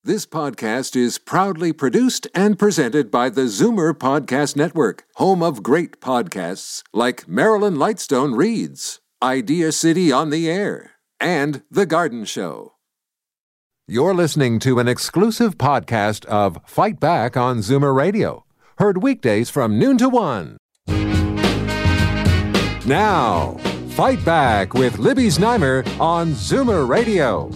This podcast is proudly produced and presented by the Zoomer Podcast Network, home of great podcasts like Marilyn Lightstone Reads, Idea City on the Air, and The Garden Show. You're listening to an exclusive podcast of Fight Back on Zoomer Radio, heard weekdays from noon to 1. Now, Fight Back with Libby Znaimer on Zoomer Radio.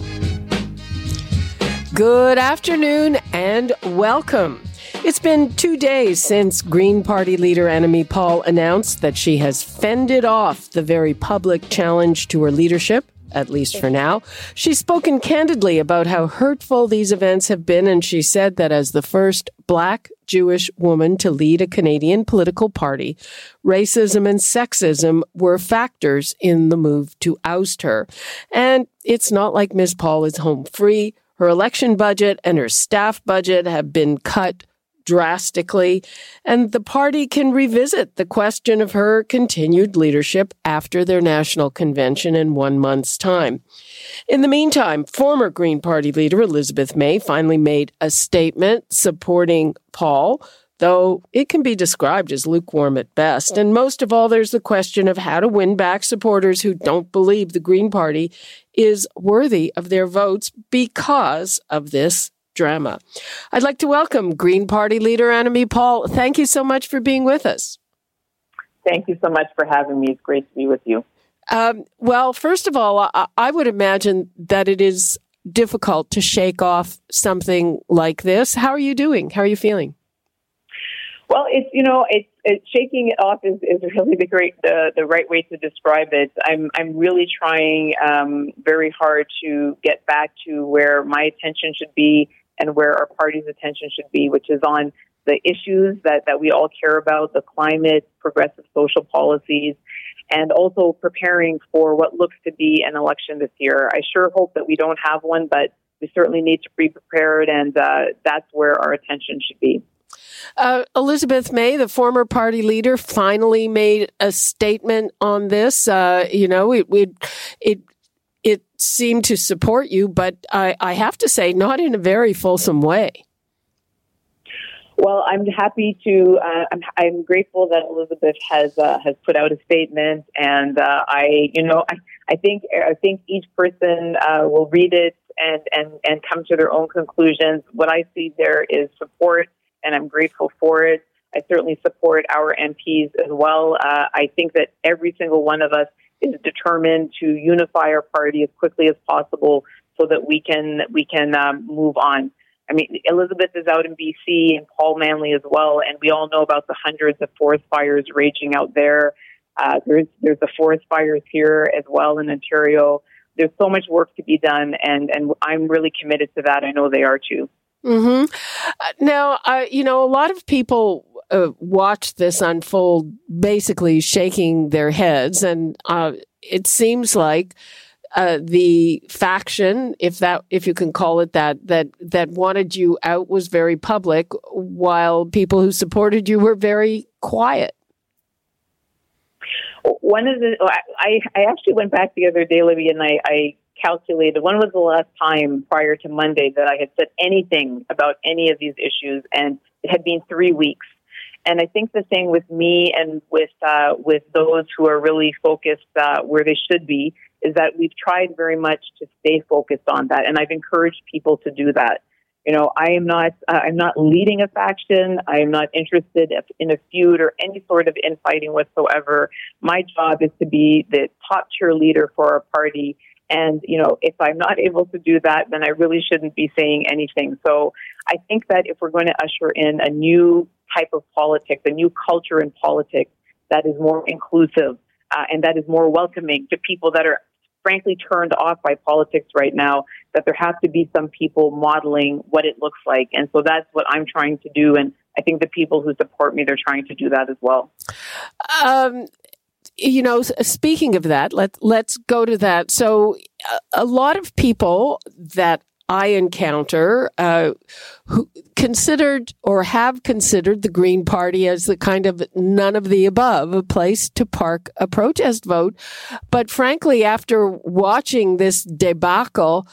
Good afternoon and welcome. It's been 2 days since Green Party leader Annamie Paul announced that she has fended off the very public challenge to her leadership, at least for now. She's spoken candidly about how hurtful these events have been, and she said that as the first Black Jewish woman to lead a Canadian political party, racism and sexism were factors in the move to oust her. And it's not like Ms. Paul is home free. Her election budget and her staff budget have been cut drastically, and the party can revisit the question of her continued leadership after their national convention in 1 month's time. In the meantime, former Green Party leader Elizabeth May finally made a statement supporting Paul, though it can be described as lukewarm at best. And most of all, there's the question of how to win back supporters who don't believe the Green Party is worthy of their votes because of this drama. I'd like to welcome Green Party leader Annamie Paul. Thank you so much for being with us. Thank you so much for having me. It's great to be with you. Well, first of all, I would imagine that it is difficult to shake off something like this. How are you doing? How are you feeling? Well, it's shaking it off is really the right way to describe it. I'm really trying very hard to get back to where my attention should be and where our party's attention should be, which is on the issues that we all care about, the climate, progressive social policies, and also preparing for what looks to be an election this year. I sure hope that we don't have one, but we certainly need to be prepared, and that's where our attention should be. Elizabeth May, the former party leader, finally made a statement on this. It seemed to support you, but I have to say, not in a very fulsome way. Well, I'm happy to. I'm grateful that Elizabeth has put out a statement, and I think each person will read it and come to their own conclusions. What I see there is support, and I'm grateful for it. I certainly support our MPs as well. I think that every single one of us is determined to unify our party as quickly as possible so that we can move on. I mean, Elizabeth is out in BC and Paul Manley as well, and we all know about the hundreds of forest fires raging out there. There's the forest fires here as well in Ontario. There's so much work to be done, and I'm really committed to that. I know they are too. Mm-hmm. Now, a lot of people watch this unfold basically shaking their heads, and it seems like the faction, if you can call it that wanted you out was very public, while people who supported you were very quiet. I actually went back the other day, Libby, and I calculated when was the last time prior to Monday that I had said anything about any of these issues, and it had been 3 weeks. And I think the thing with me and with those who are really focused where they should be is that we've tried very much to stay focused on that, and I've encouraged people to do that. I'm not leading a faction. I am not interested in a feud or any sort of infighting whatsoever. My job is to be the top tier leader for our party. And, if I'm not able to do that, then I really shouldn't be saying anything. So I think that if we're going to usher in a new type of politics, a new culture in politics that is more inclusive and that is more welcoming to people that are frankly turned off by politics right now, that there have to be some people modeling what it looks like. And so that's what I'm trying to do. And I think the people who support me, they're trying to do that as well. Speaking of that, let's go to that. So a lot of people that I encounter who considered or have considered the Green Party as the kind of none of the above, a place to park a protest vote. But frankly, after watching this debacle,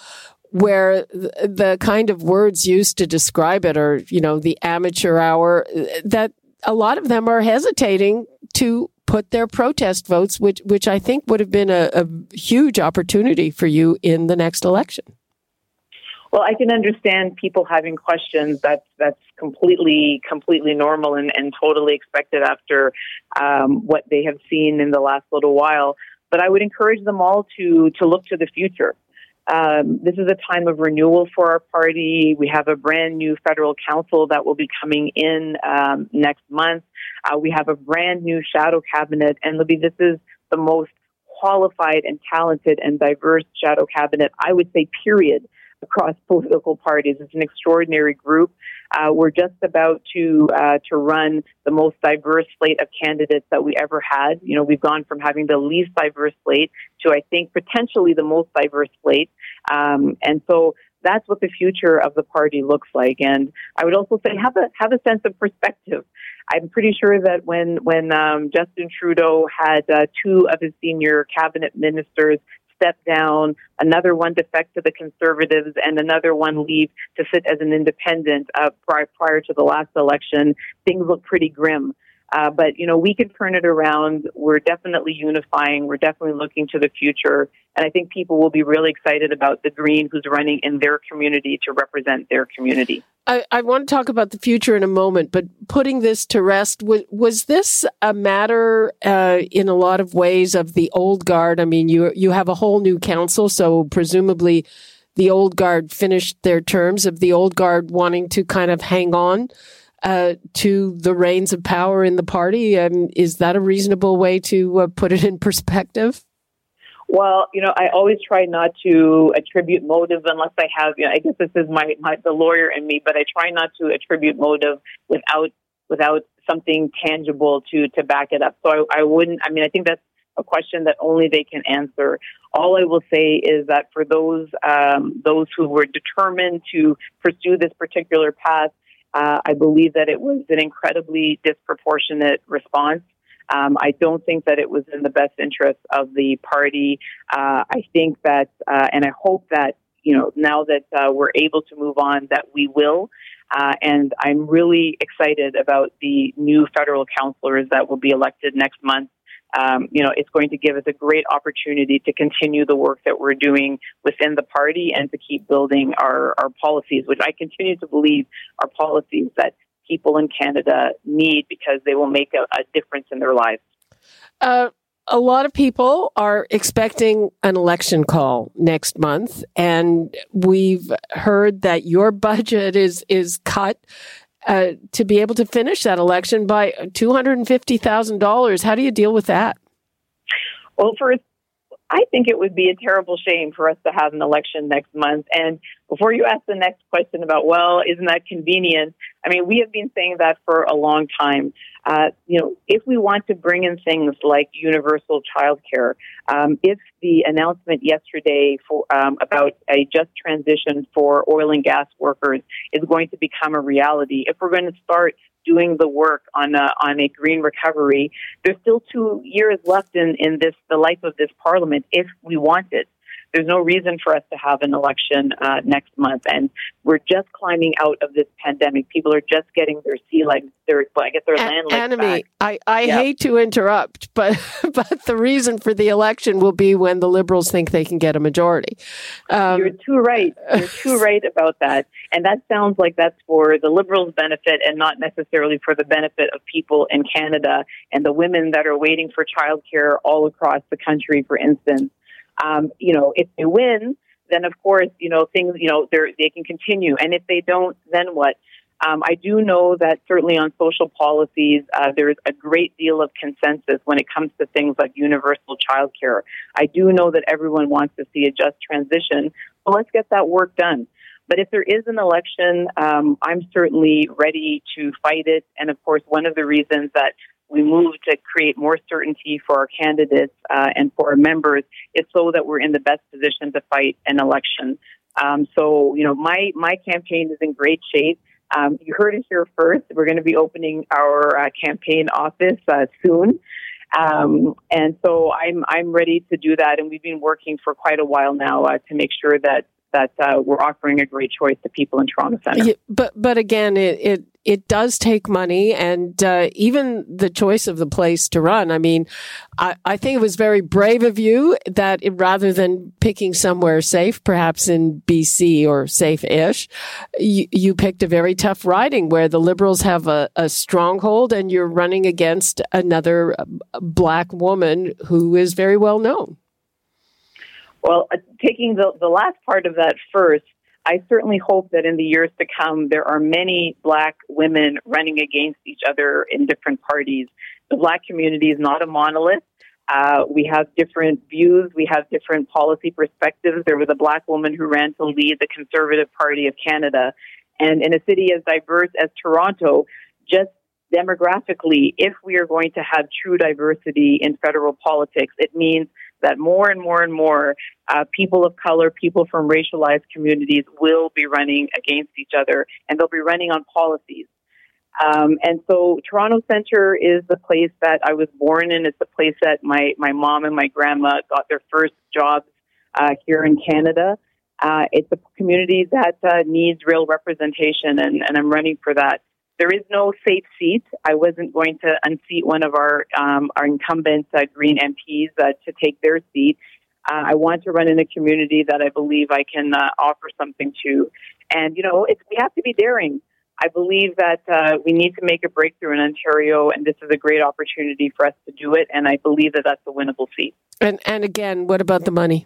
where the kind of words used to describe it are, the amateur hour, that a lot of them are hesitating to put their protest votes, which I think would have been a huge opportunity for you in the next election. Well, I can understand people having questions. That's completely normal and totally expected after what they have seen in the last little while. But I would encourage them all to look to the future. This is a time of renewal for our party. We have a brand new federal council that will be coming in next month. We have a brand new shadow cabinet, and Libby, this is the most qualified and talented and diverse shadow cabinet, I would say, period, across political parties. It's an extraordinary group. We're just about to run the most diverse slate of candidates that we ever had. We've gone from having the least diverse slate to, I think, potentially the most diverse slate. And so that's what the future of the party looks like. And I would also say have a sense of perspective. I'm pretty sure that when Justin Trudeau had two of his senior cabinet ministers step down, another one defect to the Conservatives, and another one leave to sit as an independent prior to the last election, things look pretty grim. But we can turn it around. We're definitely unifying. We're definitely looking to the future. And I think people will be really excited about the Green who's running in their community to represent their community. I want to talk about the future in a moment, but putting this to rest, was this a matter in a lot of ways of the old guard? I mean, you have a whole new council, so presumably the old guard finished their terms, of the old guard wanting to kind of hang on to the reins of power in the party. Is that a reasonable way to put it in perspective? Well, I always try not to attribute motive unless I have, I guess this is the lawyer in me, but I try not to attribute motive without something tangible to back it up. So I wouldn't, I think that's a question that only they can answer. All I will say is that for those who were determined to pursue this particular path, I believe that it was an incredibly disproportionate response. I don't think that it was in the best interest of the party. I think that, and I hope that, now that we're able to move on, that we will. And I'm really excited about the new federal councillors that will be elected next month. It's going to give us a great opportunity to continue the work that we're doing within the party and to keep building our policies, which I continue to believe are policies that people in Canada need because they will make a difference in their lives. A lot of people are expecting an election call next month, and we've heard that your budget is cut to be able to finish that election by $250,000. How do you deal with that? Well, first, I think it would be a terrible shame for us to have an election next month. And before you ask the next question about, well, isn't that convenient? We have been saying that for a long time. If we want to bring in things like universal childcare, if the announcement yesterday about a just transition for oil and gas workers is going to become a reality, if we're going to start doing the work on a green recovery, there's still 2 years left in the life of this parliament if we want it. There's no reason for us to have an election next month, and we're just climbing out of this pandemic. People are just getting their sea legs, their land legs back. I hate to interrupt, but the reason for the election will be when the Liberals think they can get a majority. You're too right. You're too right about that, and that sounds like that's for the Liberals' benefit and not necessarily for the benefit of people in Canada and the women that are waiting for childcare all across the country, for instance. If they win, then of course, things, they can continue. And if they don't, then what? I do know that certainly on social policies, there's a great deal of consensus when it comes to things like universal childcare. I do know that everyone wants to see a just transition. So let's get that work done. But if there is an election, I'm certainly ready to fight it. And of course, one of the reasons that we moved to create more certainty for our candidates and for our members is so that we're in the best position to fight an election. My campaign is in great shape. You heard it here first. We're going to be opening our campaign office soon. And so I'm ready to do that. And we've been working for quite a while now to make sure that that we're offering a great choice to people in Toronto Centre. Yeah, but again, it does take money, and even the choice of the place to run. I mean, I think it was very brave of you that rather than picking somewhere safe, perhaps in BC or safe-ish, you picked a very tough riding where the Liberals have a stronghold, and you're running against another Black woman who is very well known. Well, taking the last part of that first, I certainly hope that in the years to come, there are many Black women running against each other in different parties. The Black community is not a monolith. We have different views. We have different policy perspectives. There was a Black woman who ran to lead the Conservative Party of Canada. And in a city as diverse as Toronto, just demographically, if we are going to have true diversity in federal politics, it means that more and more and more people of color, people from racialized communities will be running against each other, and they'll be running on policies. And so Toronto Centre is the place that I was born in. It's the place that my mom and my grandma got their first jobs here in Canada. It's a community that needs real representation, and I'm running for that. There is no safe seat. I wasn't going to unseat one of our incumbent Green MPs to take their seat. I want to run in a community that I believe I can offer something to. And, we have to be daring. I believe that we need to make a breakthrough in Ontario, and this is a great opportunity for us to do it. And I believe that that's a winnable seat. And again, what about the money?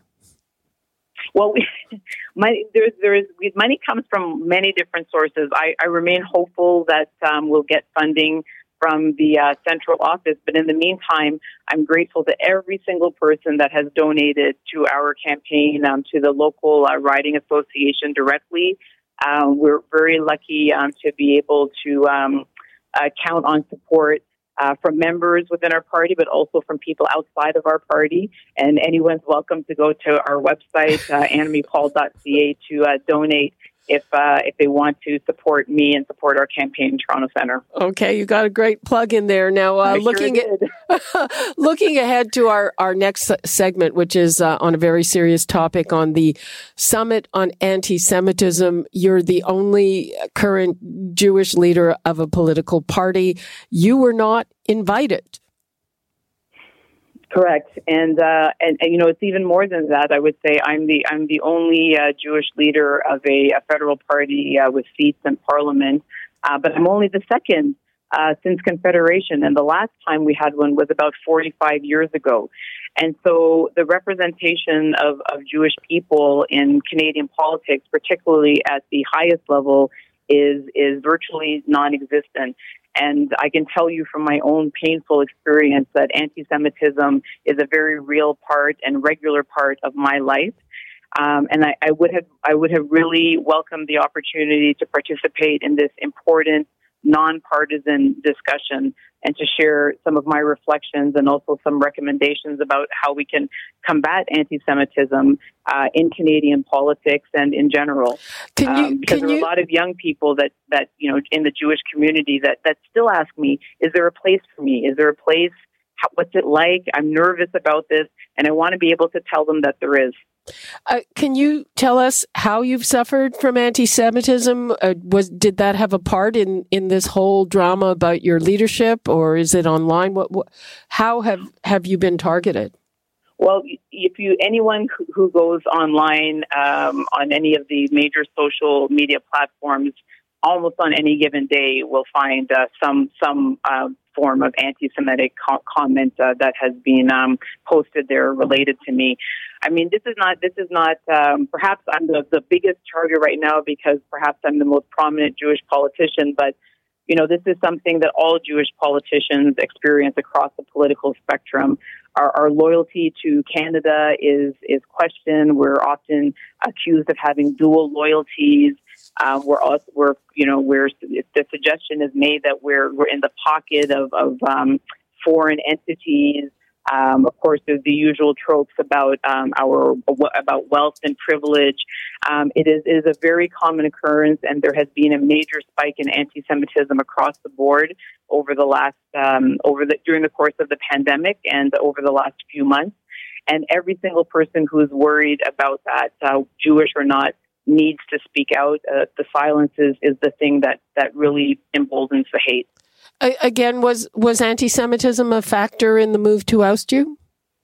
Well, money comes from many different sources. I remain hopeful that we'll get funding from the central office. But in the meantime, I'm grateful to every single person that has donated to our campaign, to the local riding association directly. We're very lucky to be able to count on support from members within our party, but also from people outside of our party. And anyone's welcome to go to our website, annamiepaul.ca, to donate if they want to support me and support our campaign in Toronto Centre. Okay, you got a great plug in there. Now, looking ahead to our next segment, which is on a very serious topic on the Summit on Anti-Semitism. You're the only current Jewish leader of a political party. You were not invited. Correct, and it's even more than that. I would say I'm the only Jewish leader of a federal party with seats in Parliament, but I'm only the second since Confederation, and the last time we had one was about 45 years ago. And so the representation of Jewish people in Canadian politics, particularly at the highest level, is virtually non-existent. And I can tell you from my own painful experience that anti-Semitism is a very real part and regular part of my life. And I would have really welcomed the opportunity to participate in this important nonpartisan discussion and to share some of my reflections and also some recommendations about how we can combat anti-Semitism in Canadian politics and in general. Because there are a lot of young people that in the Jewish community that still ask me, is there a place for me? Is there a place? What's it like? I'm nervous about this, and I want to be able to tell them that there is. Can you tell us how you've suffered from anti-Semitism? Did that have a part in this whole drama about your leadership, or is it online? How have you been targeted? Well, anyone who goes online on any of the major social media platforms, almost on any given day, will find some form of anti-Semitic comment that has been posted there related to me. I mean, this is not. Perhaps I'm the biggest target right now because perhaps I'm the most prominent Jewish politician. But this is something that all Jewish politicians experience across the political spectrum. Our loyalty to Canada is questioned. We're often accused of having dual loyalties. The suggestion is made that we're in the pocket of foreign entities. Of course, there's the usual tropes about about wealth and privilege. It is a very common occurrence, and there has been a major spike in anti-Semitism across the board over the last during the course of the pandemic and over the last few months. And every single person who is worried about that, Jewish or not, needs to speak out. The silence is the thing that really emboldens the hate. Again, was anti-Semitism a factor in the move to oust you?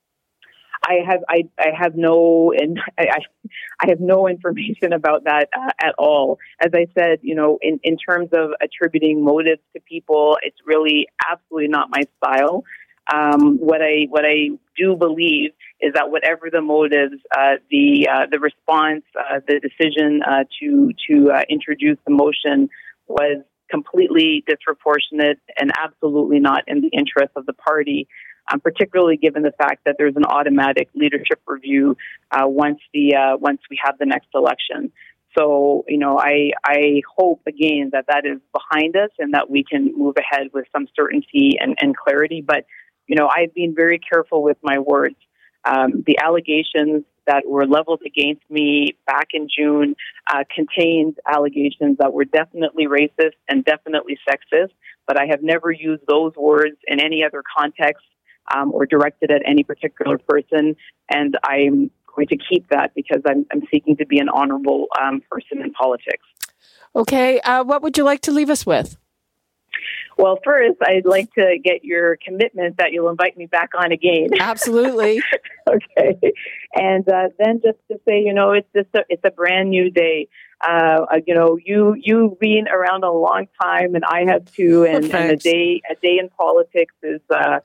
I have no information about that at all. As I said, in terms of attributing motives to people, it's really absolutely not my style. What I do believe is that whatever the motives, the response, the decision to introduce the motion was completely disproportionate and absolutely not in the interest of the party. Particularly given the fact that there's an automatic leadership review once we have the next election. So, I hope again that is behind us and that we can move ahead with some certainty and clarity. But, I've been very careful with my words. The allegations that were leveled against me back in June contained allegations that were definitely racist and definitely sexist, but I have never used those words in any other context or directed at any particular person, and I'm going to keep that because I'm seeking to be an honorable person in politics. Okay, what would you like to leave us with? Well, first, I'd like to get your commitment that you'll invite me back on again. Absolutely. Okay. And then just to say, it's a brand new day. You've been around a long time, and I have too. And a day in politics is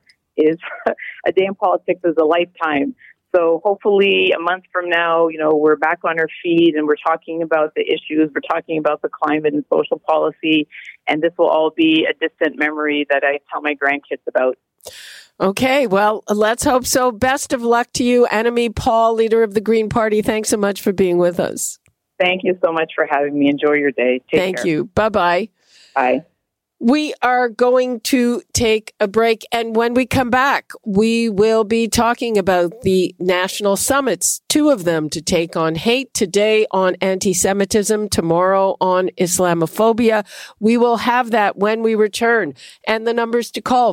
a day in politics is a lifetime. So hopefully a month from now, we're back on our feet and we're talking about the issues, we're talking about the climate and social policy, and this will all be a distant memory that I tell my grandkids about. Okay, well, let's hope so. Best of luck to you, Annamie Paul, leader of the Green Party. Thanks so much for being with us. Thank you so much for having me. Enjoy your day. Take care. Thank you. Bye-bye. Bye. We are going to take a break, and when we come back, we will be talking about the national summits, 2 of them to take on hate, today on anti-Semitism, tomorrow on Islamophobia. We will have that when we return. And the numbers to call,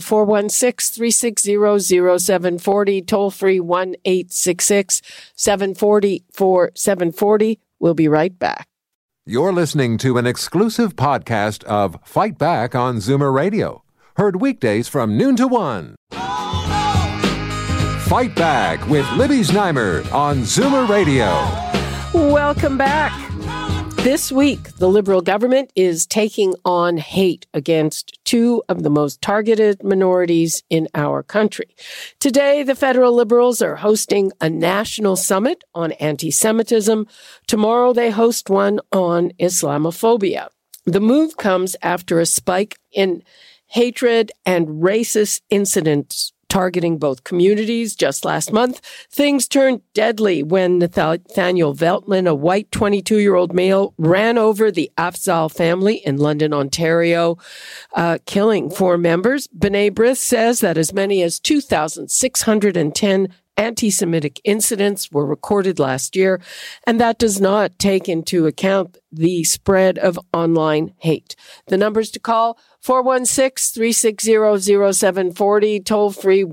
416-360-0740, toll-free 1-866-740-4740. We'll be right back. You're listening to an exclusive podcast of Fight Back on Zoomer Radio. Heard weekdays from noon to 1. Fight Back with Libby Znaimer on Zoomer Radio. Welcome back. This week, the Liberal government is taking on hate against 2 of the most targeted minorities in our country. Today, the federal Liberals are hosting a national summit on anti-Semitism. Tomorrow, they host one on Islamophobia. The move comes after a spike in hatred and racist incidents targeting both communities. Just last month, things turned deadly when Nathaniel Veltman, a white 22-year-old male, ran over the Afzal family in London, Ontario, killing 4 members. B'nai B'rith says that as many as 2,610 anti-Semitic incidents were recorded last year, and that does not take into account the spread of online hate. The numbers to call, 416-360-0740, toll-free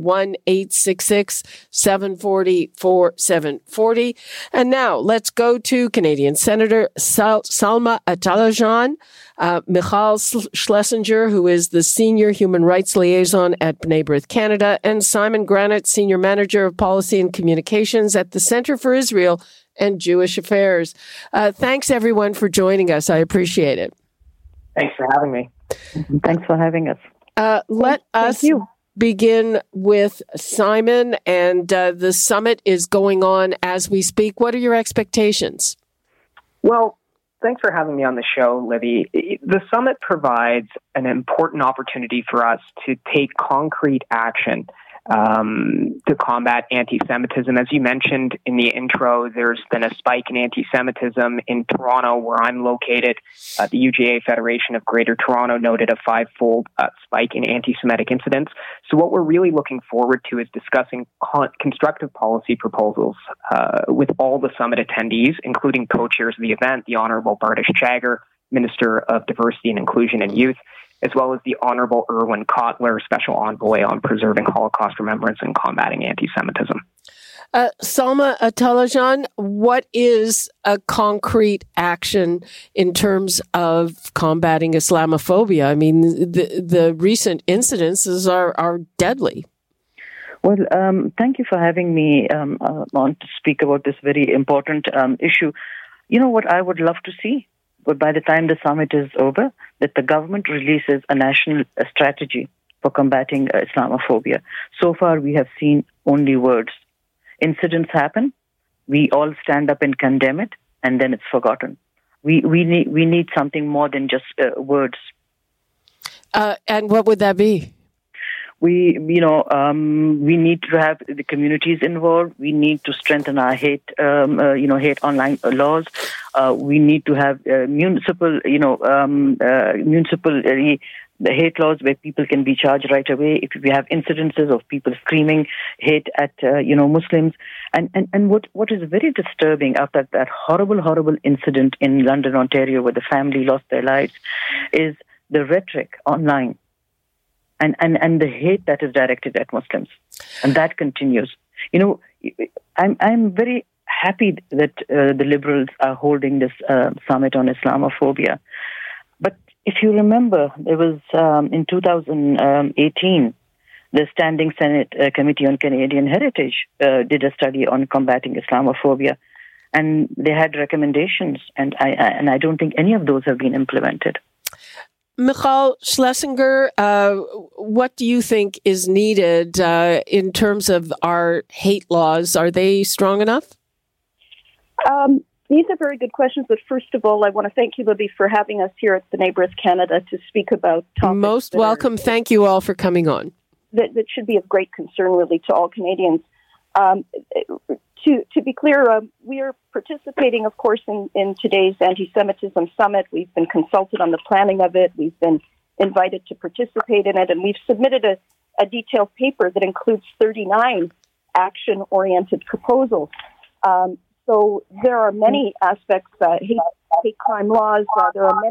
1-866-740-4740. And now let's go to Canadian Senator Salma Atalajan, Michal Schlesinger, who is the Senior Human Rights Liaison at B'nai B'rith Canada, and Simon Granite, Senior Manager of Policy and Communications at the Center for Israel and Jewish Affairs. Thanks, everyone, for joining us. I appreciate it. Thanks for having me. Thanks for having us. Let us begin with Simon, and the summit is going on as we speak. What are your expectations? Well, thanks for having me on the show, Libby. The summit provides an important opportunity for us to take concrete action to combat anti-Semitism. As you mentioned in the intro, there's been a spike in anti-Semitism in Toronto, where I'm located. The UJA Federation of Greater Toronto noted a 5-fold spike in anti-Semitic incidents. So what we're really looking forward to is discussing constructive policy proposals with all the summit attendees, including co-chairs of the event, the Honourable Bardish Chagger, Minister of Diversity and Inclusion and Youth, as well as the Honourable Irwin Cotler, Special Envoy on Preserving Holocaust Remembrance and Combating Anti-Semitism. Salma Talajan, what is a concrete action in terms of combating Islamophobia? I mean, the recent incidences are deadly. Well, thank you for having me on to speak about this very important issue. You know what I would love to see? But by the time the summit is over, that the government releases a national strategy for combating Islamophobia. So far, we have seen only words. Incidents happen, we all stand up and condemn it, and then it's forgotten. We need something more than just words. And what would that be? We need to have the communities involved. We need to strengthen our hate online laws. We need to have municipal the hate laws where people can be charged right away if we have incidences of people screaming hate at Muslims. And what is very disturbing after that horrible incident in London, Ontario, where the family lost their lives, is the rhetoric online. And the hate that is directed at Muslims, and that continues. I'm very happy that the Liberals are holding this summit on Islamophobia. But if you remember, there was in 2018, the Standing Senate Committee on Canadian Heritage did a study on combating Islamophobia, and they had recommendations, and I don't think any of those have been implemented. Michal Schlesinger, what do you think is needed in terms of our hate laws? Are they strong enough? These are very good questions, but first of all, I want to thank you, Libby, for having us here at the Neighbours Canada to speak about topics. Most welcome. Thank you all for coming on. That should be of great concern, really, to all Canadians. To be clear, we are participating, of course, in today's anti-Semitism summit. We've been consulted on the planning of it. We've been invited to participate in it, and we've submitted a detailed paper that includes 39 action-oriented proposals. So there are many aspects, hate crime laws. There are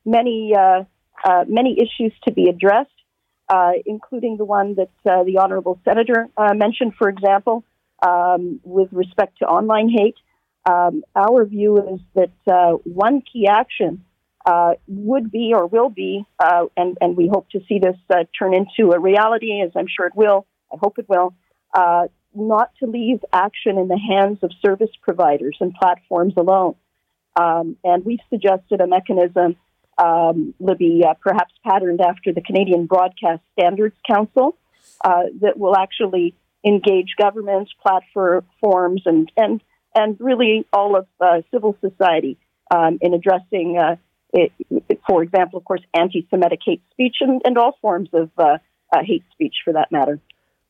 many issues to be addressed, including the one that the Honourable Senator mentioned, for example. With respect to online hate, our view is that one key action would be or will be, and we hope to see this turn into a reality, as I'm sure it will, I hope it will, not to leave action in the hands of service providers and platforms alone. And we've suggested a mechanism, Libby, perhaps patterned after the Canadian Broadcast Standards Council, that will actually engage governments, platforms, and really all of civil society in addressing, for example, of course, anti-Semitic hate speech and all forms of hate speech, for that matter.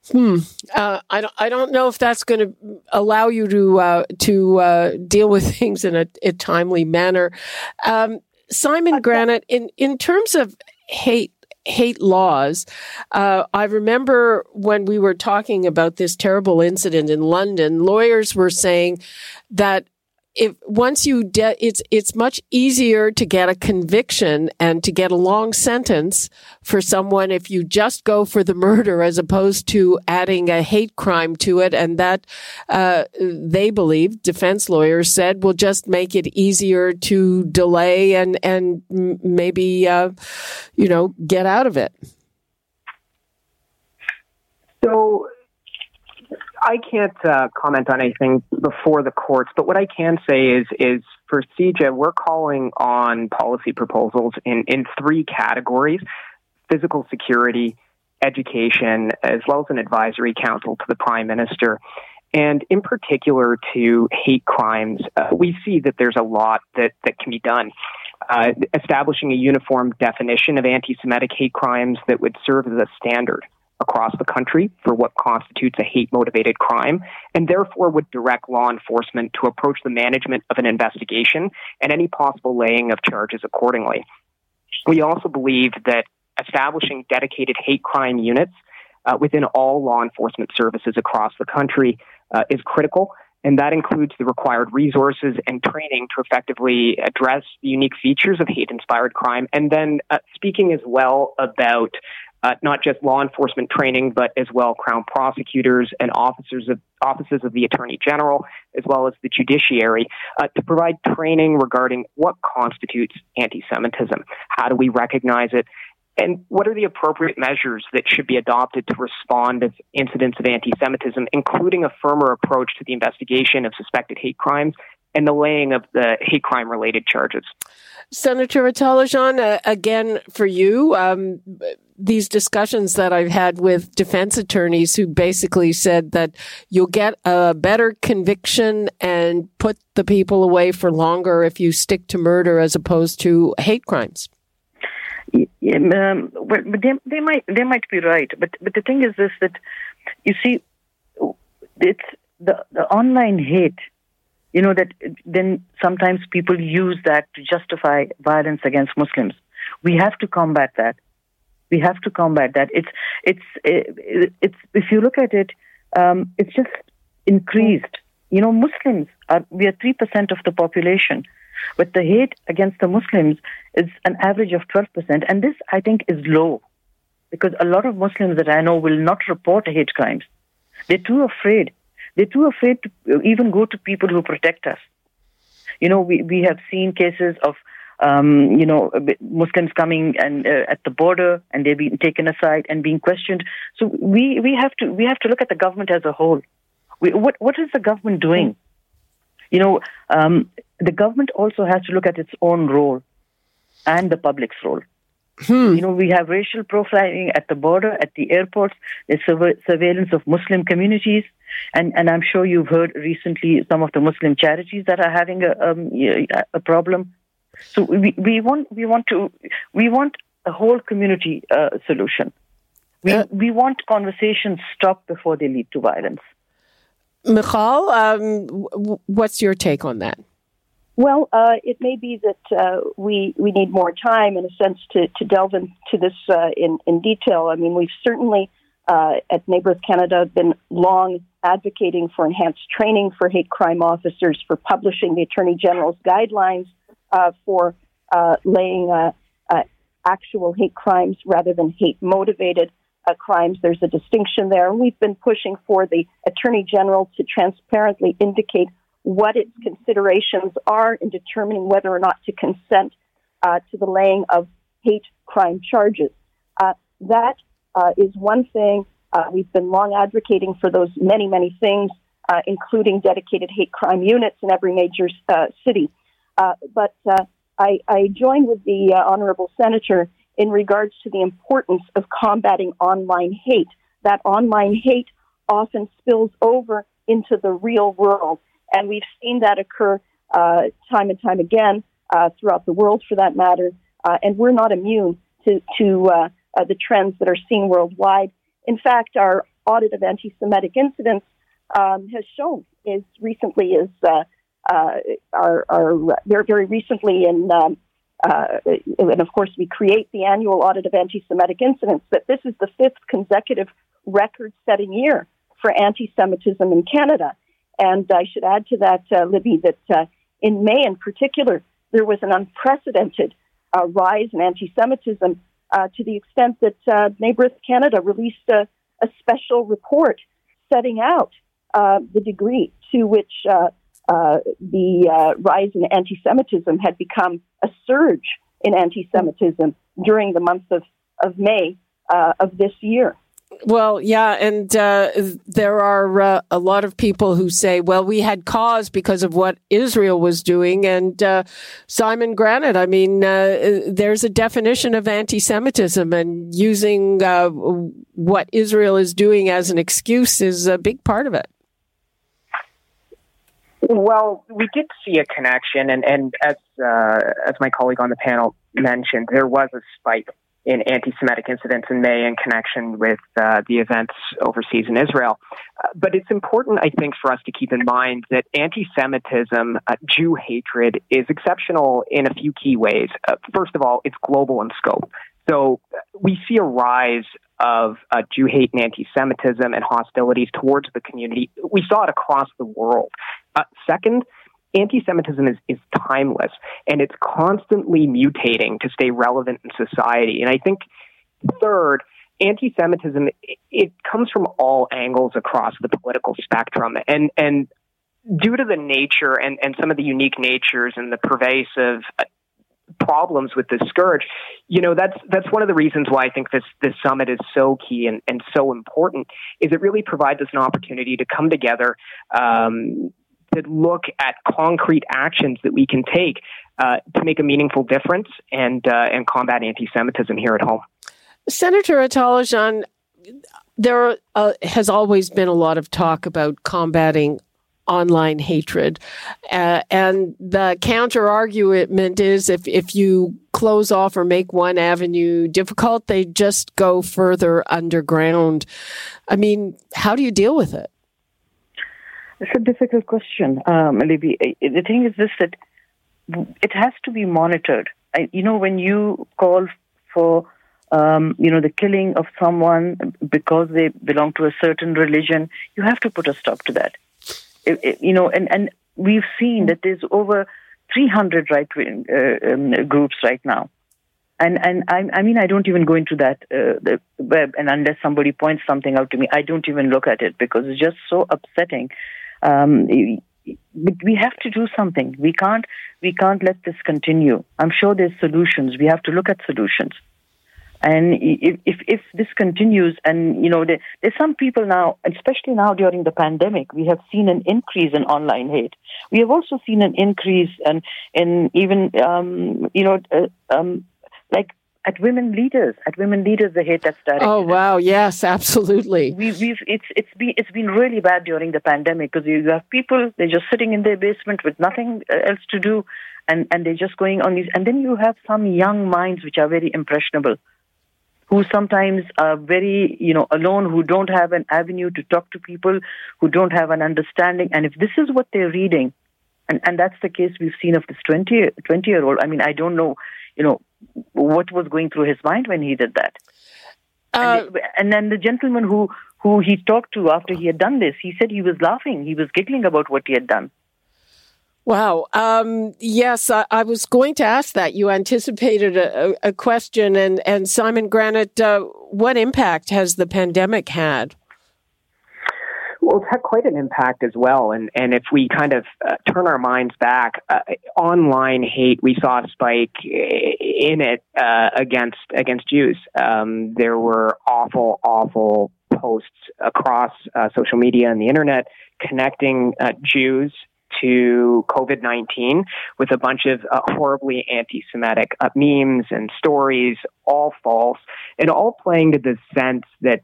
I don't know if that's going to allow you to deal with things in a timely manner. Simon Granat, in terms of hate laws, I remember when we were talking about this terrible incident in London, lawyers were saying that it's much easier to get a conviction and to get a long sentence for someone if you just go for the murder as opposed to adding a hate crime to it, and that they believe, defense lawyers said, will just make it easier to delay and maybe get out of it. So I can't comment on anything before the courts, but what I can say is for CJA, we're calling on policy proposals in three categories: physical security, education, as well as an advisory council to the Prime Minister. And in particular to hate crimes, we see that there's a lot that can be done. Establishing a uniform definition of anti-Semitic hate crimes that would serve as a standard across the country for what constitutes a hate-motivated crime, and therefore would direct law enforcement to approach the management of an investigation and any possible laying of charges accordingly. We also believe that establishing dedicated hate crime units within all law enforcement services across the country is critical, and that includes the required resources and training to effectively address the unique features of hate-inspired crime, and then speaking as well about not just law enforcement training, but as well Crown prosecutors and offices of the Attorney General, as well as the judiciary, to provide training regarding what constitutes anti-Semitism. How do we recognize it? And what are the appropriate measures that should be adopted to respond to incidents of anti-Semitism, including a firmer approach to the investigation of suspected hate crimes and the laying of the hate crime-related charges? Senator Atalajian, again for you, these discussions that I've had with defense attorneys who basically said that you'll get a better conviction and put the people away for longer if you stick to murder as opposed to hate crimes. Well, they might be right, but the thing is this, that you see, it's the online hate. You know that then sometimes people use that to justify violence against Muslims. We have to combat that. It's if you look at it, it's just increased. You know, we are 3% of the population, but the hate against the Muslims is an average of 12%, and this I think is low, because a lot of Muslims that I know will not report hate crimes. They're too afraid. They're too afraid to even go to people who protect us. You know, we have seen cases of, Muslims coming and at the border, and they're being taken aside and being questioned. So we have to look at the government as a whole. What is the government doing? You know, the government also has to look at its own role and the public's role. You know, we have racial profiling at the border, at the airports, there's surveillance of Muslim communities, and I'm sure you've heard recently some of the Muslim charities that are having a problem. So we want a whole community solution. We want conversations stopped before they lead to violence. Michal, what's your take on that? Well, it may be that we need more time, in a sense, to delve into this in detail. I mean, we've certainly, at Neighbours Canada, been long advocating for enhanced training for hate crime officers, for publishing the Attorney General's guidelines for laying actual hate crimes rather than hate-motivated crimes. There's a distinction there. And we've been pushing for the Attorney General to transparently indicate what its considerations are in determining whether or not to consent to the laying of hate crime charges. That is one thing. We've been long advocating for those many things, including dedicated hate crime units in every major city. But I join with the Honourable Senator in regards to the importance of combating online hate. That online hate often spills over into the real world. And we've seen that occur time and time again throughout the world, for that matter. And we're not immune to the trends that are seen worldwide. In fact, our audit of anti-Semitic incidents has shown as recently as very recently and of course we create the annual audit of anti-Semitic incidents, that this is the 5th consecutive record-setting year for anti-Semitism in Canada. And I should add to that, Libby, that in May in particular, there was an unprecedented rise in anti-Semitism to the extent that Neighbours Canada released a special report setting out the degree to which the rise in anti-Semitism had become a surge in anti-Semitism during the month of May of this year. Well, yeah, and there are a lot of people who say, well, we had cause because of what Israel was doing. And Simon Granat, I mean, there's a definition of anti-Semitism, and using what Israel is doing as an excuse is a big part of it. Well, we did see a connection, and as my colleague on the panel mentioned, there was a spike in anti-Semitic incidents in May in connection with the events overseas in Israel. But it's important, I think, for us to keep in mind that anti-Semitism, Jew hatred, is exceptional in a few key ways. First of all, it's global in scope. So we see a rise of Jew hate and anti-Semitism and hostilities towards the community. We saw it across the world. Second, anti-Semitism is timeless, and it's constantly mutating to stay relevant in society. And I think, third, anti-Semitism, it comes from all angles across the political spectrum. And due to the nature and some of the unique natures and the pervasive problems with this scourge, that's one of the reasons why I think this summit is so key and so important, is it really provides us an opportunity to come together, to look at concrete actions that we can take to make a meaningful difference and combat anti-Semitism here at home. Senator Atalajian, there has always been a lot of talk about combating online hatred. And the counter-argument is if you close off or make one avenue difficult, they just go further underground. I mean, how do you deal with it? It's a difficult question, Libby. The thing is this, that it has to be monitored. When you call for the killing of someone because they belong to a certain religion, you have to put a stop to that. And we've seen that there's over 300 right-wing groups right now. And I don't even go into the web, and unless somebody points something out to me, I don't even look at it because it's just so upsetting. We have to do something. We can't let this continue. I'm sure there's solutions. We have to look at solutions. And if this continues, and there's some people now, especially now during the pandemic, we have seen an increase in online hate. We have also seen an increase in even like at women leaders, the hate that's directed. Oh wow, yes, absolutely. It's been really bad during the pandemic because you have people, they're just sitting in their basement with nothing else to do, and they're just going on these. And then you have some young minds which are very impressionable, who sometimes are very, alone, who don't have an avenue to talk to people, who don't have an understanding. And if this is what they're reading, and that's the case we've seen of this 20-year-old, I mean, I don't know, what was going through his mind when he did that. And then the gentleman who he talked to after he had done this, he said he was laughing, he was giggling about what he had done. Wow. Yes, I was going to ask that. You anticipated a question. And Simon Granat, what impact has the pandemic had? Well, it's had quite an impact as well. And if we kind of turn our minds back, online hate, we saw a spike in it against Jews. There were awful posts across social media and the internet connecting Jews to COVID-19 with a bunch of horribly anti-Semitic memes and stories, all false, and all playing to the sense that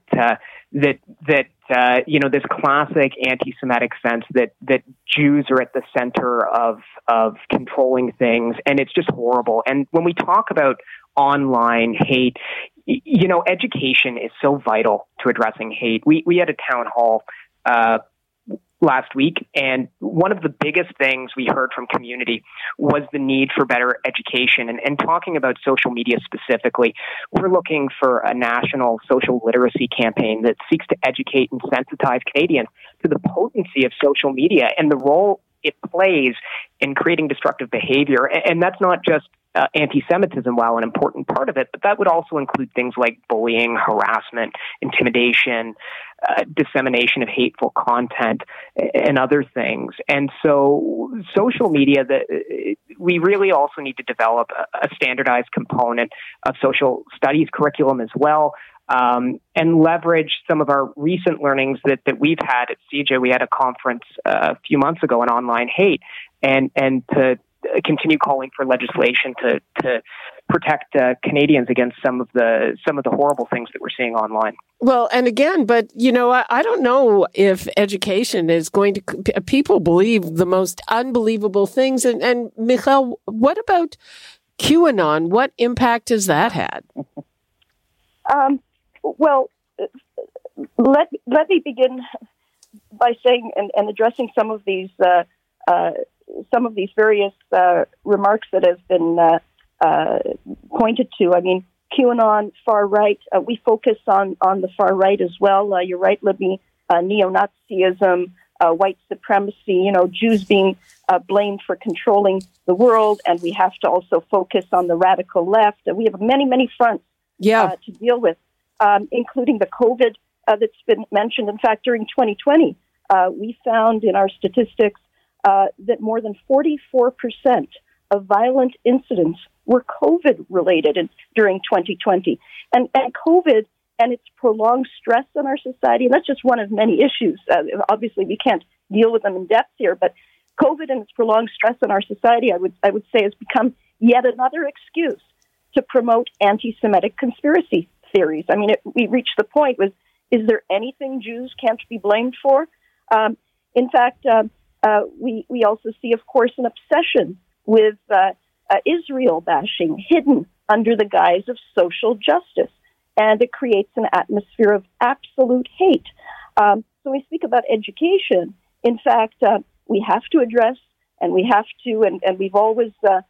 this classic anti-Semitic sense that Jews are at the center of controlling things, and it's just horrible. And when we talk about online hate, education is so vital to addressing hate. We had a town hall last week, and one of the biggest things we heard from community was the need for better education. And talking about social media specifically, we're looking for a national social literacy campaign that seeks to educate and sensitize Canadians to the potency of social media and the role it plays in creating destructive behavior. And that's not just anti-Semitism, while an important part of it, but that would also include things like bullying, harassment, intimidation, dissemination of hateful content, and other things. And so social media, we really also need to develop a standardized component of social studies curriculum as well, and leverage some of our recent learnings that we've had at CEJA. We had a conference a few months ago on online hate, and to continue calling for legislation to protect Canadians against some of the horrible things that we're seeing online. Well, and again, but I don't know if education is going to. People believe the most unbelievable things. And Michal, what about QAnon? What impact has that had? Well, let me begin by saying and addressing some of these various remarks that have been pointed to. I mean, QAnon, far right. We focus on the far right as well. You're right, Libby. Neo-Nazism, white supremacy. Jews being blamed for controlling the world, and we have to also focus on the radical left. We have many fronts to deal with. including the COVID that's been mentioned. In fact, during 2020, we found in our statistics that more than 44% of violent incidents were COVID-related during 2020. And COVID and its prolonged stress on our society, and that's just one of many issues. Obviously, we can't deal with them in depth here, but COVID and its prolonged stress on our society, I would say, has become yet another excuse to promote anti-Semitic conspiracy theories. I mean, we reached the point with, is there anything Jews can't be blamed for? In fact, we also see, of course, an obsession with Israel bashing hidden under the guise of social justice, and it creates an atmosphere of absolute hate. So when we speak about education, in fact, we have to address, and we have to, and we've always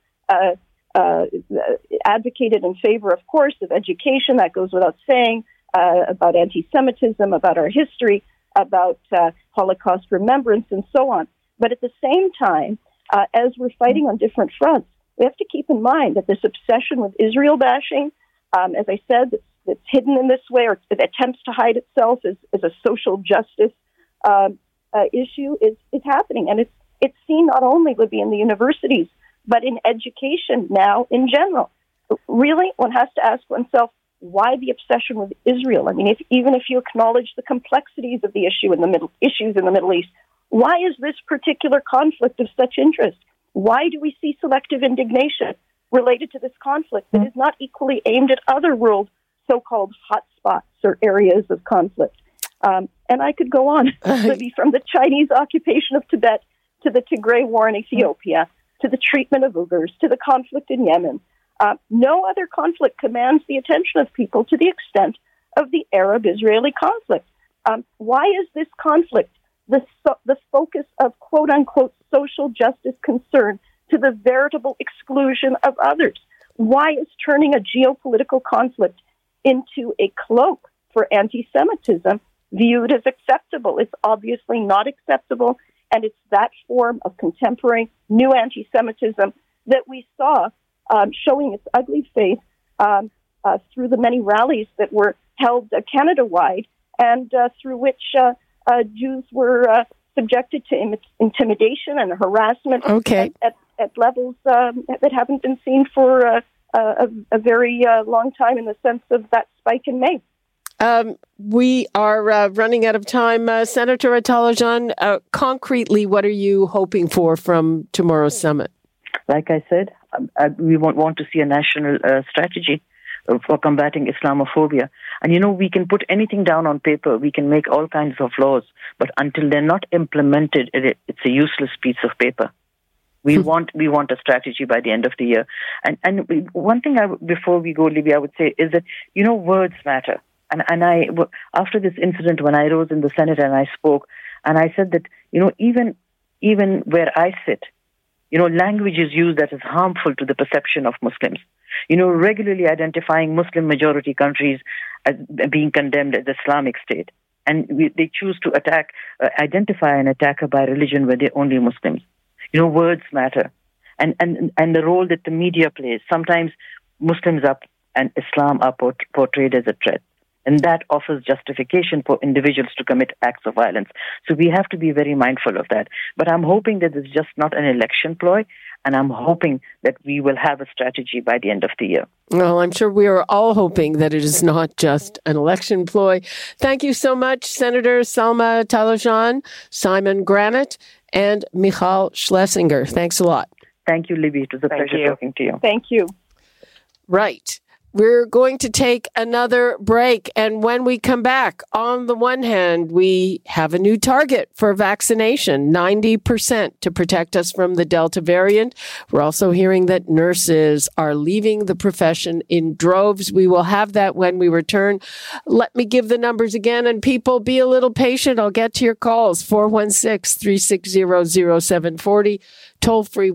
advocated in favor, of course, of education. That goes without saying, about anti-Semitism, about our history, about Holocaust remembrance, and so on. But at the same time, as we're fighting on different fronts, we have to keep in mind that this obsession with Israel bashing, as I said, that's hidden in this way, or it attempts to hide itself as a social justice issue, is happening. And it's seen not only, Libby, in the universities, but in education now in general. Really, one has to ask oneself, why the obsession with Israel? I mean, even if you acknowledge the complexities of the issues in the Middle East, why is this particular conflict of such interest? Why do we see selective indignation related to this conflict that is not equally aimed at other world so-called hotspots or areas of conflict? And I could go on, Libby, from the Chinese occupation of Tibet to the Tigray war in Ethiopia, to the treatment of Uyghurs, to the conflict in Yemen. No other conflict commands the attention of people to the extent of the Arab-Israeli conflict. Why is this conflict the focus of quote-unquote social justice concern to the veritable exclusion of others? Why is turning a geopolitical conflict into a cloak for anti-Semitism viewed as acceptable? It's obviously not acceptable, and it's that form of contemporary new anti-Semitism that we saw showing its ugly face through the many rallies that were held Canada-wide, and through which Jews were subjected to intimidation and harassment at levels that haven't been seen for a very long time, in the sense of that spike in May. We are running out of time. Senator Atalajan, concretely, what are you hoping for from tomorrow's summit? Like I said, we want to see a national strategy for combating Islamophobia. And, we can put anything down on paper. We can make all kinds of laws. But until they're not implemented, it's a useless piece of paper. We want a strategy by the end of the year. And one thing, before we go, Libby, I would say is that, words matter. And I, after this incident, when I rose in the Senate and I spoke, and I said that, even where I sit, language is used that is harmful to the perception of Muslims. Regularly identifying Muslim-majority countries as being condemned as Islamic State. And they choose to identify an attacker by religion where they're only Muslims. Words matter. And the role that the media plays. Sometimes Muslims up and Islam are portrayed as a threat. And that offers justification for individuals to commit acts of violence. So we have to be very mindful of that. But I'm hoping that it's just not an election ploy, and I'm hoping that we will have a strategy by the end of the year. Well, I'm sure we are all hoping that it is not just an election ploy. Thank you so much, Senator Salma Talajan, Simon Granat, and Michal Schlesinger. Thanks a lot. Thank you, Libby. It was a pleasure talking to you. Thank you. Right. We're going to take another break. And when we come back, on the one hand, we have a new target for vaccination, 90% to protect us from the Delta variant. We're also hearing that nurses are leaving the profession in droves. We will have that when we return. Let me give the numbers again, and people, be a little patient. I'll get to your calls, 416-360-0740. Toll free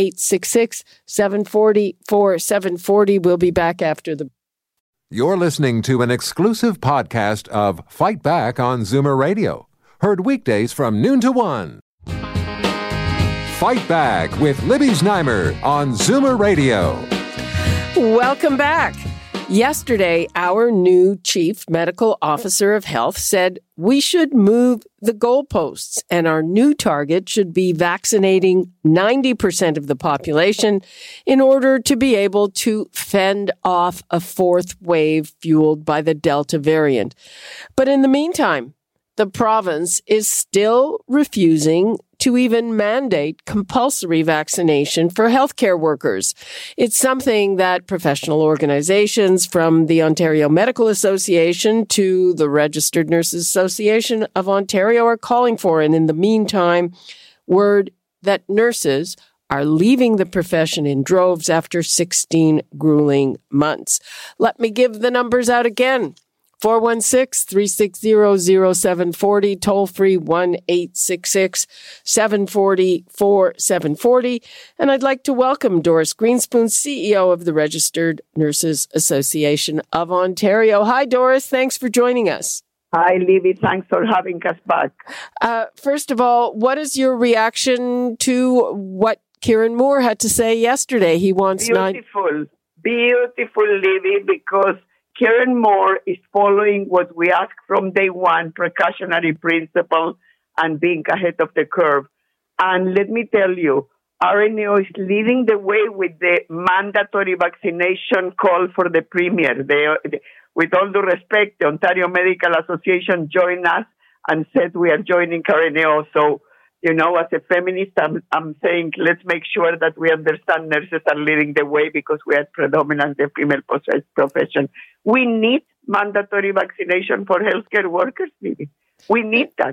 1-866-740-4740. We'll be back after the. You're listening to an exclusive podcast of Fight Back on Zoomer Radio. Heard weekdays from noon to 1. Fight Back with Libby Znaimer on Zoomer Radio. Welcome back. Yesterday, our new chief medical officer of health said we should move the goalposts and our new target should be vaccinating 90% of the population in order to be able to fend off a fourth wave fueled by the Delta variant. But in the meantime, the province is still refusing to even mandate compulsory vaccination for healthcare workers. It's something that professional organizations from the Ontario Medical Association to the Registered Nurses Association of Ontario are calling for. And in the meantime, word that nurses are leaving the profession in droves after 16 grueling months. Let me give the numbers out again. 416-360-0740, toll free 1-866-740-4740. And I'd like to welcome Doris Greenspoon, CEO of the Registered Nurses Association of Ontario. Hi, Doris. Thanks for joining us. Hi, Libby. Thanks for having us back. First of all, what is your reaction to what Kieran Moore had to say yesterday? He wants Beautiful, Libby, because Kieran Moore is following what we asked from day one, precautionary principle and being ahead of the curve. And let me tell you, RNO is leading the way with the mandatory vaccination call for the Premier. With all due respect, the Ontario Medical Association joined us and said we are joining RNO. So, you know, as a feminist, I'm saying let's make sure that we understand nurses are leading the way because we are predominantly a female profession. We need mandatory vaccination for healthcare workers, maybe. We need that.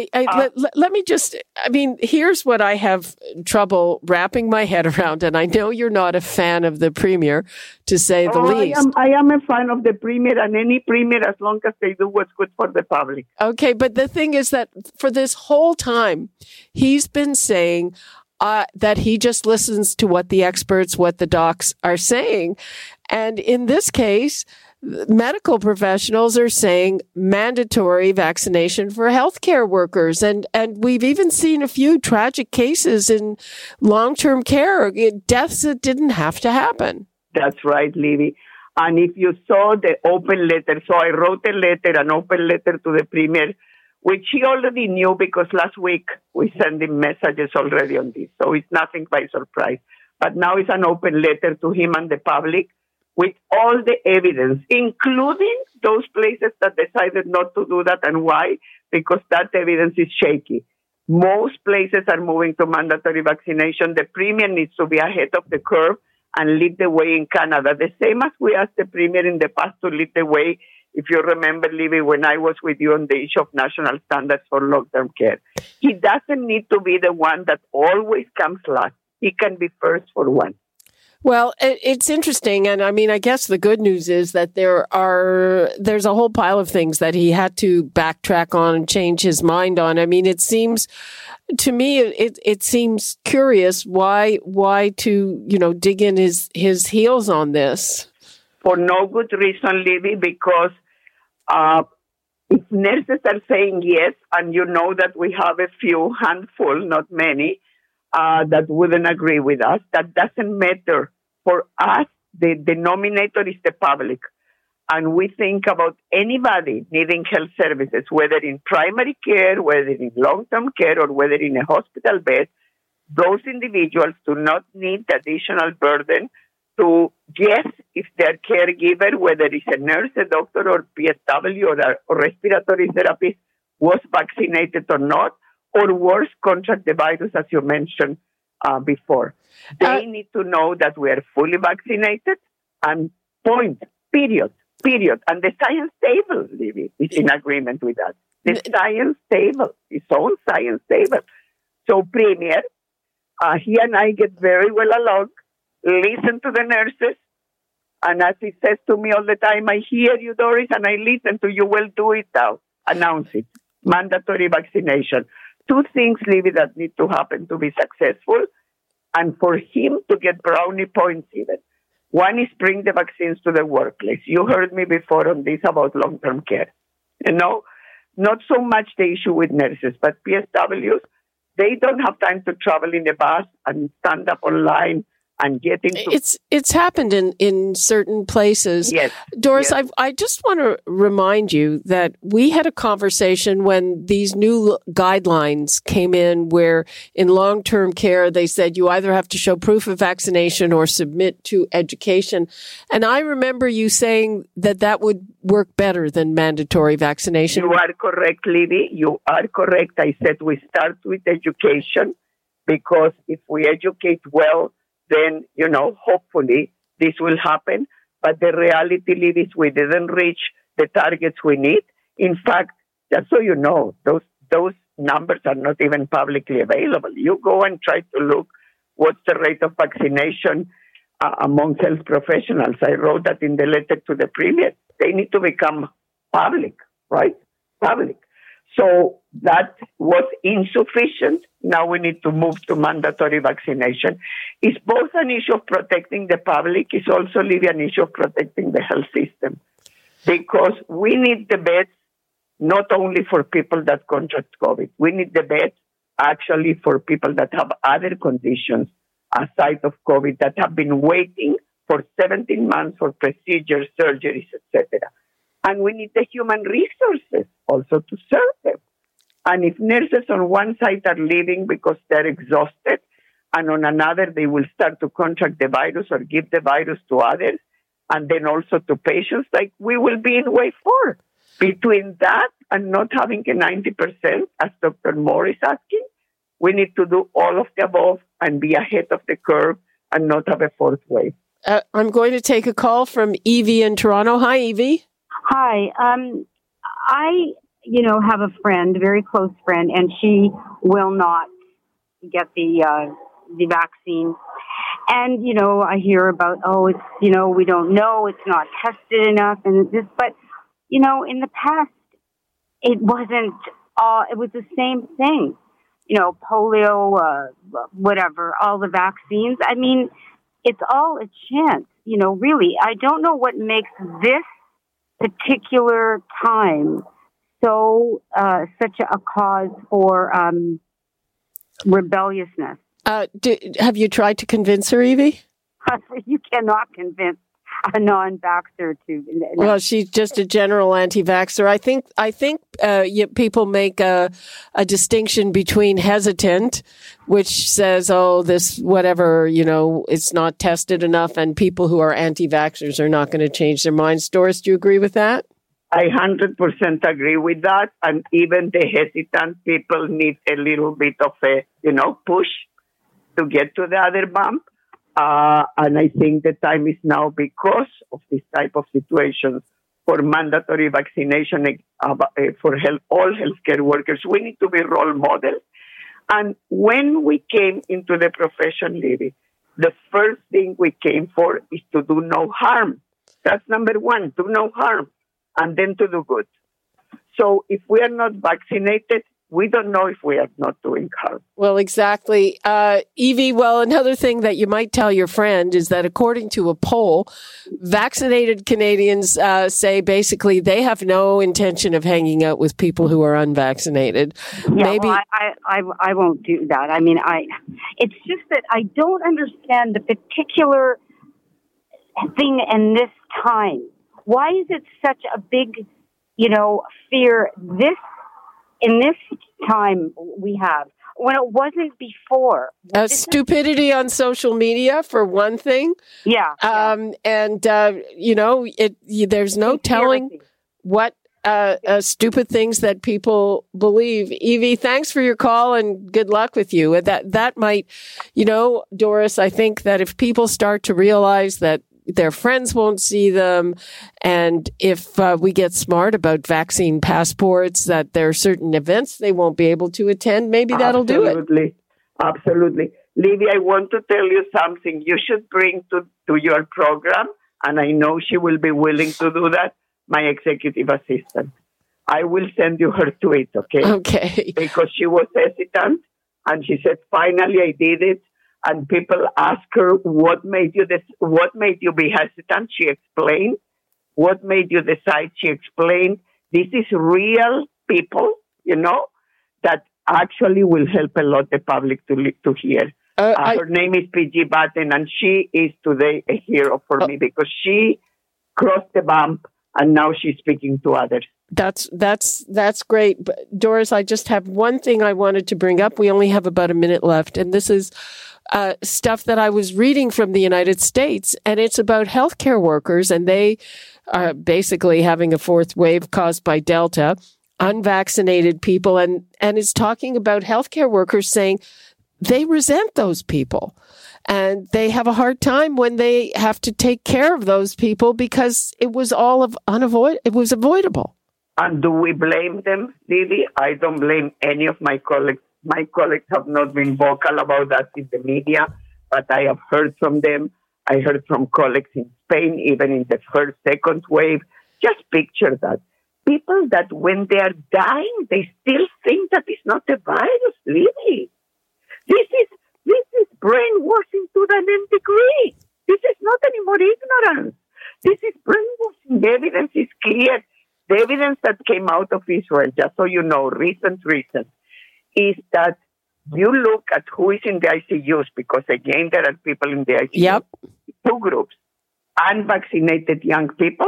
Let me just, here's what I have trouble wrapping my head around, and I know you're not a fan of the Premier, to say the least. I am a fan of the Premier and any Premier as long as they do what's good for the public. Okay, but the thing is that for this whole time, he's been saying that he just listens to what the experts, what the docs are saying. And in this case, medical professionals are saying mandatory vaccination for healthcare workers. And we've even seen a few tragic cases in long-term care, deaths that didn't have to happen. That's right, Libby. And if you saw the open letter, so I wrote an open letter to the Premier, which he already knew because last week we sent him messages already on this. So it's nothing by surprise. But now it's an open letter to him and the public, with all the evidence, including those places that decided not to do that. And why? Because that evidence is shaky. Most places are moving to mandatory vaccination. The Premier needs to be ahead of the curve and lead the way in Canada. The same as we asked the Premier in the past to lead the way, if you remember, Libby, when I was with you on the issue of national standards for long-term care. He doesn't need to be the one that always comes last. He can be first for one. Well, it's interesting. And I guess the good news is that there's a whole pile of things that he had to backtrack on and change his mind on. It seems to me, it seems curious why to, dig in his heels on this. For no good reason, Libby, because if nurses are saying yes, and you know that we have a few handful, not many, that wouldn't agree with us, that doesn't matter. For us, the denominator is the public. And we think about anybody needing health services, whether in primary care, whether in long-term care, or whether in a hospital bed. Those individuals do not need the additional burden to guess if their caregiver, whether it's a nurse, a doctor, or PSW, or respiratory therapist, was vaccinated or not, or worse, contract the virus, as you mentioned before. They need to know that we are fully vaccinated, and period. And the science table, Libby, is in agreement with that. The science table, its own science table. So Premier, he and I get very well along, listen to the nurses, and as he says to me all the time, I hear you, Doris, and I listen to you. Well, do it now. Announce it. Mandatory vaccination. Two things, Libby, that need to happen to be successful, and for him to get brownie points even. One is bring the vaccines to the workplace. You heard me before on this about long-term care. Not so much the issue with nurses, but PSWs, they don't have time to travel in a bus and stand up online and getting to... It's happened in certain places. Yes. Doris, yes. I just want to remind you that we had a conversation when these new guidelines came in where in long-term care they said you either have to show proof of vaccination or submit to education. And I remember you saying that would work better than mandatory vaccination. You are correct, Libby. You are correct. I said we start with education because if we educate well, then, hopefully this will happen. But the reality, Libby, is we didn't reach the targets we need. In fact, just so you know, those numbers are not even publicly available. You go and try to look what's the rate of vaccination among health professionals. I wrote that in the letter to the Premier. They need to become public, right? Public. So that was insufficient. Now we need to move to mandatory vaccination. It's both an issue of protecting the public. It's also an issue of protecting the health system. Because we need the beds not only for people that contract COVID. We need the beds actually for people that have other conditions aside of COVID that have been waiting for 17 months for procedures, surgeries, etc. And we need the human resources also to serve them. And if nurses on one side are leaving because they're exhausted, and on another they will start to contract the virus or give the virus to others, and then also to patients, like we will be in wave 4. Between that and not having a 90%, as Dr. Moore is asking, we need to do all of the above and be ahead of the curve and not have a fourth wave. I'm going to take a call from Evie in Toronto. Hi, Evie. Hi. I, have a friend, a very close friend, and she will not get the vaccine. And, I hear about, it's, we don't know, it's not tested enough, and this, but, in the past, it wasn't, it was the same thing. Polio, whatever, all the vaccines. I mean, it's all a chance, really. I don't know what makes this particular time so such a cause for rebelliousness. Have you tried to convince her, Evie? You cannot convince a non-vaxxer to. Well, she's just a general anti-vaxxer. I think people make a distinction between hesitant, which says, this whatever, it's not tested enough, and people who are anti-vaxxers are not going to change their minds. Doris, do you agree with that? I 100% agree with that. And even the hesitant people need a little bit of a, push to get to the other bump. And I think the time is now, because of this type of situations, for mandatory vaccination for all healthcare workers. We need to be role models. And when we came into the profession, Libby, the first thing we came for is to do no harm. That's number one, do no harm, and then to do good. So if we are not vaccinated, we don't know if we are not doing harm. Well, exactly. Evie, another thing that you might tell your friend is that according to a poll, vaccinated Canadians say basically they have no intention of hanging out with people who are unvaccinated. Yeah, maybe I won't do that. I mean, it's just that I don't understand the particular thing in this time. Why is it such a big, fear in this time we have, when it wasn't before? Stupidity on social media, for one thing. Yeah. There's no telling what stupid things that people believe. Evie, thanks for your call and good luck with you. That might, Doris, I think that if people start to realize that their friends won't see them, and if we get smart about vaccine passports, that there are certain events they won't be able to attend, maybe that'll do it. Absolutely. Libby, I want to tell you something you should bring to your program, and I know she will be willing to do that, my executive assistant. I will send you her tweet, okay? Okay. Because she was hesitant, and she said, finally I did it. And people ask her, what made you be hesitant? She explained. What made you decide? She explained. This is real people, that actually will help a lot the public to hear. Her name is PG Batten, and she is today a hero for me because she crossed the bump, and now she's speaking to others. That's great. But Doris, I just have one thing I wanted to bring up. We only have about a minute left, and this is stuff that I was reading from the United States, and it's about healthcare workers, and they are basically having a fourth wave caused by Delta, unvaccinated people, and it's talking about healthcare workers saying they resent those people. And they have a hard time when they have to take care of those people because it was all it was avoidable. And do we blame them, Lily? I don't blame any of my colleagues. My colleagues have not been vocal about that in the media, but I have heard from them. I heard from colleagues in Spain, even in the first, second wave. Just picture that. People that when they are dying, they still think that it's not a virus, Lily. This is brainwashing to the nth degree. This is not anymore ignorance. This is brainwashing. The evidence is clear. The evidence that came out of Israel, just so you know, recent, is that you look at who is in the ICUs, because again, there are people in the ICUs. Yep. Two groups, unvaccinated young people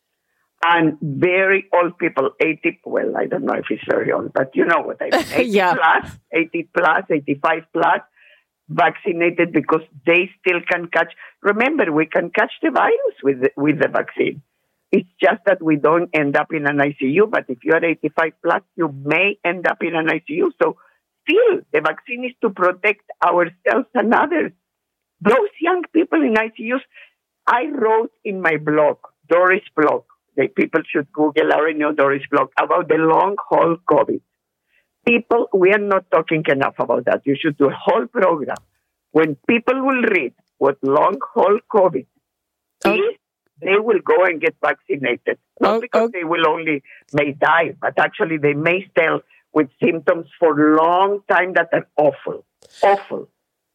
and very old people, 80, well, I don't know if it's very old, but you know what I mean, 80 plus, 80 plus, 85 plus, vaccinated because they still can catch. Remember, we can catch the virus with the vaccine. It's just that we don't end up in an ICU, but if you are 85 plus, you may end up in an ICU. So still, the vaccine is to protect ourselves and others. Those young people in ICUs, I wrote in my blog, Doris blog, the people should Google our Doris blog, about the long haul COVID. People, we are not talking enough about that. You should do a whole program. When people will read what long haul COVID is, they will go and get vaccinated. Not because they will may die, but actually they may stay with symptoms for a long time that are awful. Awful.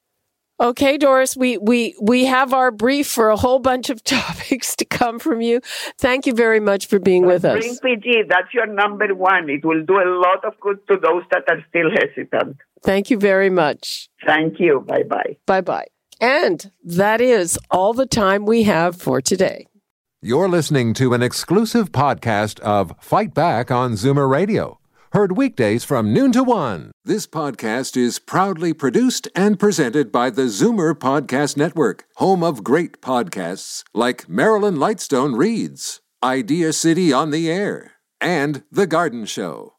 Okay, Doris, we have our brief for a whole bunch of topics to come from you. Thank you very much for being with us. Bring PG, that's your number one. It will do a lot of good to those that are still hesitant. Thank you very much. Thank you. Bye-bye. Bye-bye. And that is all the time we have for today. You're listening to an exclusive podcast of Fight Back on Zoomer Radio. Heard weekdays from noon to 1. This podcast is proudly produced and presented by the Zoomer Podcast Network, home of great podcasts like Marilyn Lightstone Reads, Idea City on the Air, and The Garden Show.